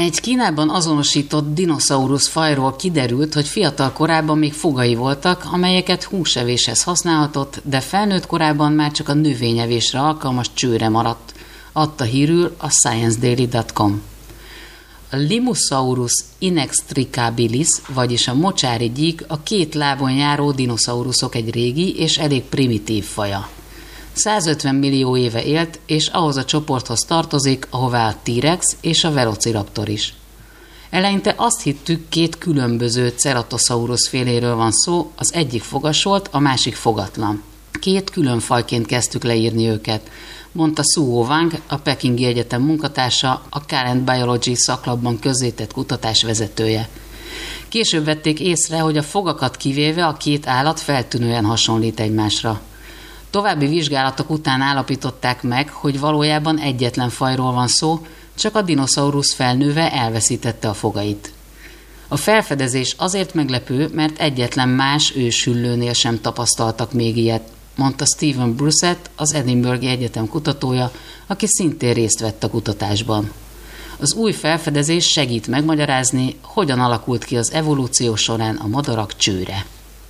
Egy Kínában azonosított dinoszaurusz fajról kiderült, hogy fiatal korában még fogai voltak, amelyeket húsevéshez használhatott, de felnőtt korában már csak a növényevésre alkalmas csőre maradt, adta hírül a ScienceDaily.com. A Limosaurus inextricabilis, vagyis a mocsári gyík a 2 lábon járó dinoszauruszok egy régi és elég primitív faja. 150 millió éve élt, és ahhoz a csoporthoz tartozik, ahová a T-rex és a Velociraptor is. Eleinte azt hittük, 2 különböző Ceratosaurus féléről van szó, az egyik fogasolt, a másik fogatlan. 2 külön fajként kezdtük leírni őket, mondta Suo Wang, a Pekingi Egyetem munkatársa, a Current Biology szaklapban közzétett kutatás vezetője. Később vették észre, hogy a fogakat kivéve a 2 állat feltűnően hasonlít egymásra. További vizsgálatok után állapították meg, hogy valójában egyetlen fajról van szó, csak a dinoszaurusz felnőve elveszítette a fogait. A felfedezés azért meglepő, mert egyetlen más őshüllőnél sem tapasztaltak még ilyet, mondta Stephen Brusett, az Edinburghi Egyetem kutatója, aki szintén részt vett a kutatásban. Az új felfedezés segít megmagyarázni, hogyan alakult ki az evolúció során a madarak csőre.